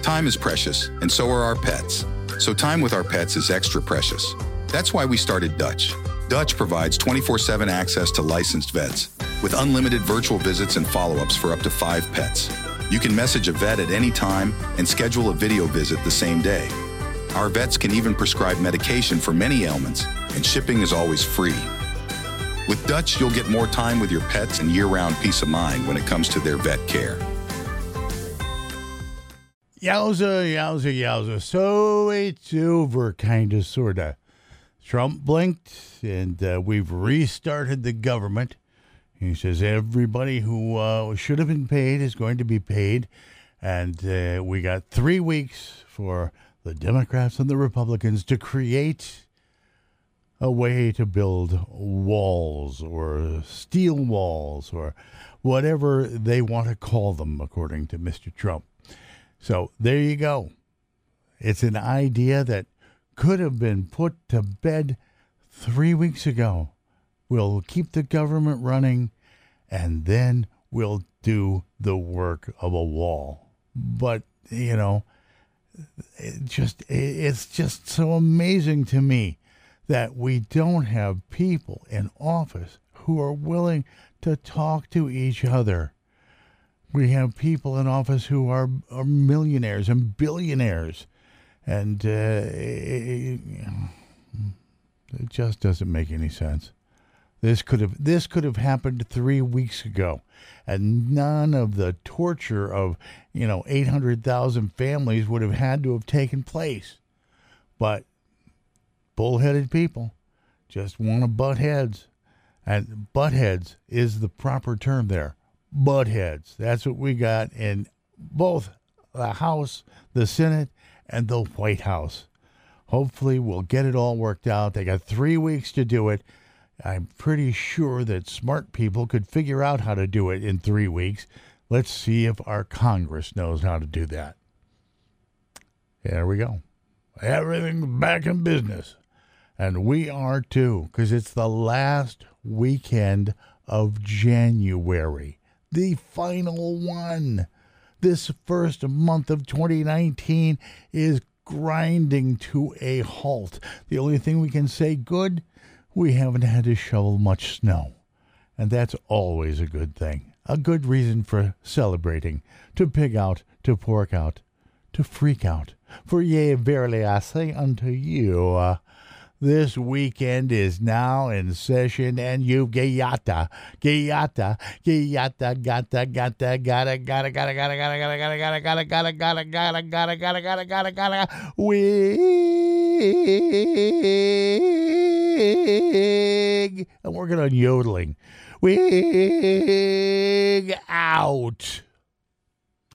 Time is precious, and so are our pets. So time with our pets is extra precious. That's why we started Dutch. Dutch provides 24/7 access to licensed vets with unlimited virtual visits and follow-ups for up to 5 pets. You can message a vet at any time and schedule a video visit the same day. Our vets can even prescribe medication for many ailments, and shipping is always free. With Dutch, you'll get more time with your pets and year-round peace of mind when it comes to their vet care. Yowza, yowza, yowza. So it's over, kind of, sort of. Trump blinked, and we've restarted the government. He says everybody who should have been paid is going to be paid. And we got 3 weeks for the Democrats and the Republicans to create a way to build walls or steel walls or whatever they want to call them, according to Mr. Trump. So there you go. It's an idea that could have been put to bed 3 weeks ago. We'll keep the government running, and then we'll do the work of a wall. But, you know, it's just so amazing to me that we don't have people in office who are willing to talk to each other. We have people in office who are millionaires and billionaires, and it just doesn't make any sense. This could have happened 3 weeks ago, and none of the torture of 800,000 families would have had to have taken place. But bullheaded people just want to butt heads, and butt heads is the proper term there. Butt heads. That's what we got in both the House, the Senate, and the White House. Hopefully we'll get it all worked out. They got 3 weeks to do it. I'm pretty sure that smart people could figure out how to do it in 3 weeks. Let's see if our Congress knows how to do that. There we go. Everything's back in business. And we are too, because it's the last weekend of January. The final one. This first month of 2019 is grinding to a halt. The only thing we can say good, we haven't had to shovel much snow. And that's always a good thing. A good reason for celebrating, to pig out, to pork out, to freak out. For yea, verily I say unto you, this weekend is now in session, and you've gotta wig. I'm working on yodeling. Wig out.